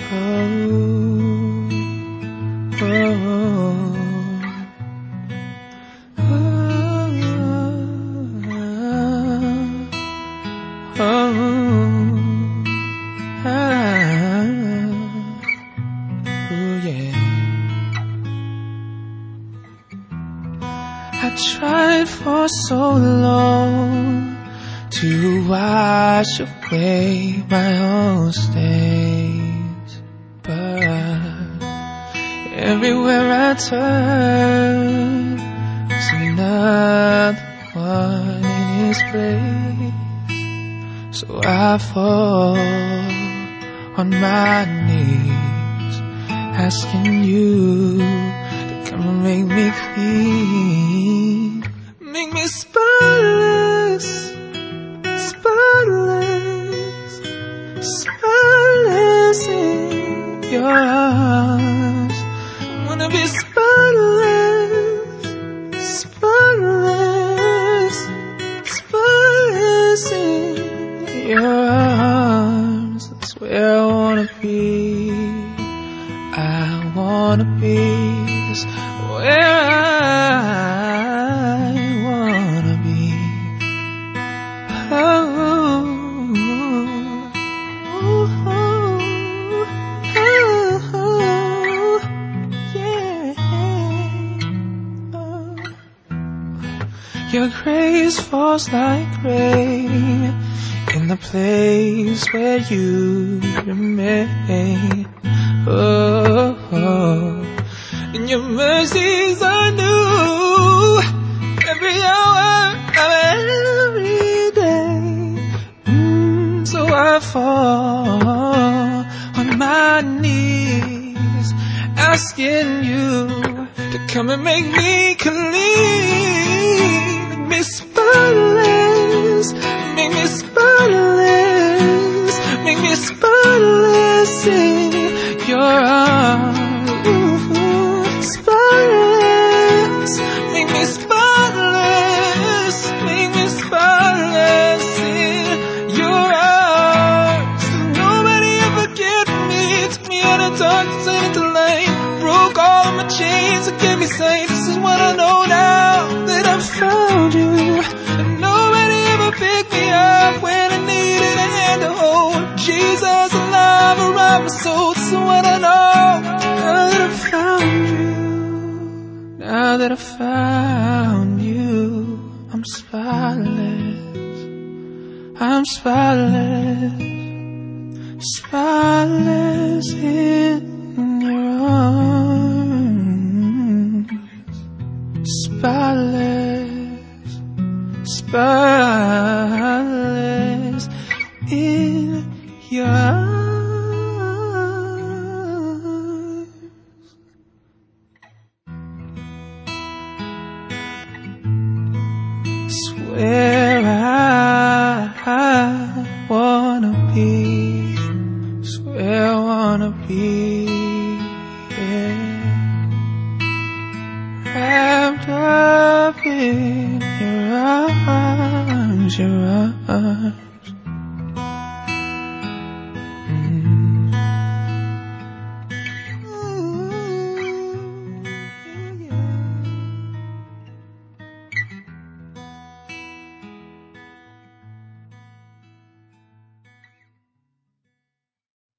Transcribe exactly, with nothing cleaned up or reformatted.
I tried for so long to wash away my own stains, but everywhere I turn, there's another one in his place. So I fall on my knees, asking you to come and make me clean, make me spotless, spotless, spotless in your arms. I wanna be spotless, spotless, spotless in your arms. That's where I wanna be. I wanna be. That's where I wanna be. Oh, oh, oh, oh, yeah. Oh. Your grace falls like rain in the place where you remain. Oh, oh. And your mercies are new every hour of every day. Mm, so I fall on my knees, asking you to come and make me clean, make me spotless, make me spotless, make me spotless in your arms. Spotless, make me spotless, make me spotless in your arms. Nobody ever get me, took me out of darkness into light, broke all of my chains and gave me sight. This is what I know now, that I've found you. And nobody ever picked me up when I needed a hand to hold. Jesus alive around my soul. This is what I know, now that I've found you. Now that I found you, I'm spotless, I'm spotless, spotless in your arms, spotless, spotless in your arms. Where I wanna be, it's where I wanna be.